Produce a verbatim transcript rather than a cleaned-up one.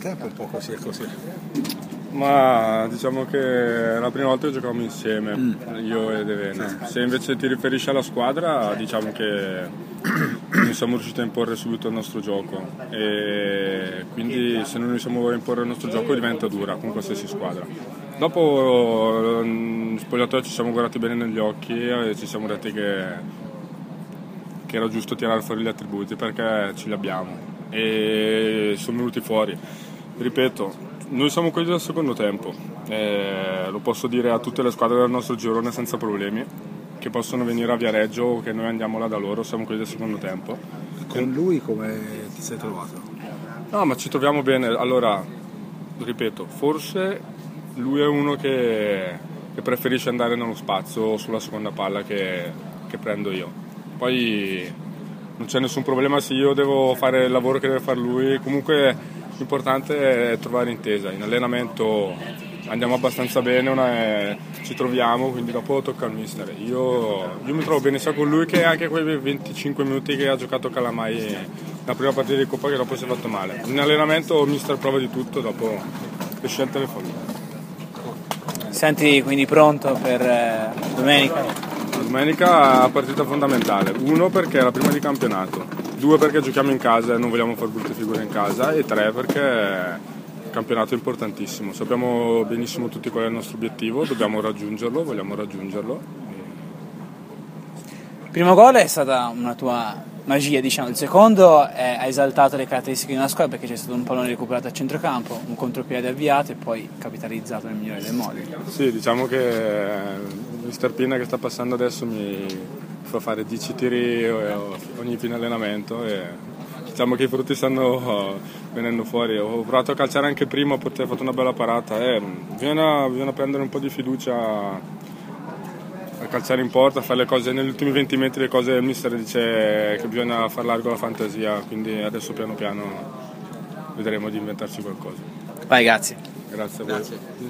tempo un po' così e così. Ma diciamo che è la prima volta che giocavamo insieme, Mm. io ed Evena. Sì. Se invece ti riferisci alla squadra, diciamo che non siamo riusciti a imporre subito il nostro gioco e quindi se non riusciamo a imporre il nostro gioco diventa dura con qualsiasi squadra. Dopo in spogliatoio ci siamo guardati bene negli occhi e ci siamo detti che, che era giusto tirare fuori gli attributi perché ce li abbiamo e sono venuti fuori. Ripeto, noi siamo quelli del secondo tempo, eh, lo posso dire a tutte le squadre del nostro girone senza problemi, che possono venire a Viareggio o che noi andiamo là da loro, siamo quelli del secondo tempo. Con lui come ti sei trovato? No, ma ci troviamo bene. Allora, ripeto, forse lui è uno che, che preferisce andare nello spazio sulla seconda palla che, che prendo io. Poi non c'è nessun problema se io devo fare il lavoro che deve fare lui, comunque l'importante è trovare intesa. In allenamento andiamo abbastanza bene, una è, ci troviamo, quindi dopo tocca al mister. Io, io mi trovo bene sia con lui che anche quei venticinque minuti che ha giocato Calamai la prima partita di Coppa che dopo si è fatto male. In allenamento il mister prova di tutto, dopo le scelte le fa lui. Senti quindi pronto per eh, domenica? Domenica è una partita fondamentale, uno perché è la prima di campionato, due perché giochiamo in casa e non vogliamo fare brutte figure in casa e tre perché il campionato è importantissimo, sappiamo benissimo tutti qual è il nostro obiettivo, dobbiamo raggiungerlo, vogliamo raggiungerlo. Il primo gol è stata una tua magia, diciamo, il secondo è, ha esaltato le caratteristiche di una squadra perché c'è stato un pallone recuperato a centrocampo, un contropiede avviato e poi capitalizzato nel migliore dei modi. Sì, diciamo che mister Pina che sta passando adesso mi fa fare dieci tiri ogni fine allenamento e diciamo che i frutti stanno venendo fuori. Ho provato a calciare anche prima, ho fatto una bella parata e bisogna, bisogna prendere un po' di fiducia a calciare in porta, a fare le cose negli ultimi venti metri, le cose il mister dice che bisogna far largo la fantasia, quindi adesso piano piano vedremo di inventarci qualcosa. Vai, grazie. Grazie a voi. Grazie.